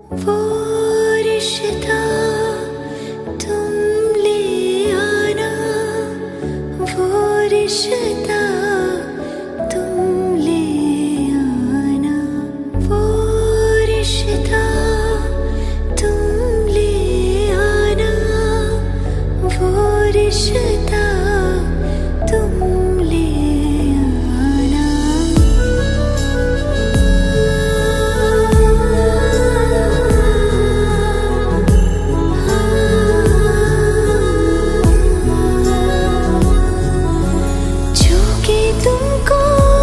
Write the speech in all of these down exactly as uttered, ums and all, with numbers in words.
वो रिश्ता तुम ले आना, वो रिश्ता तुम ले आना, वो रिश्ता तुम ले आना, वो रिश्ता तुम ले आना। छूके तुमको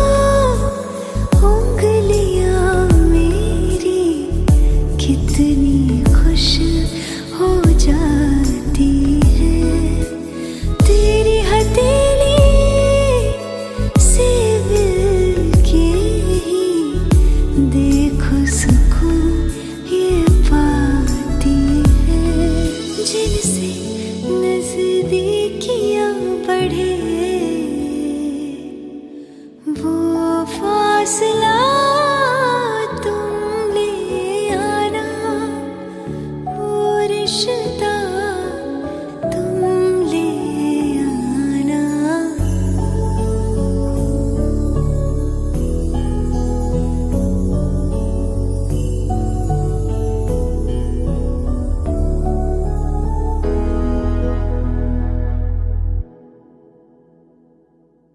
उंगलियां मेरी कितनी खुश हो जाती है, तेरी हथेली से मिलके ही देखो सुकून ये पाती है। जिनसे नजदीकियां बढ़े वो फासला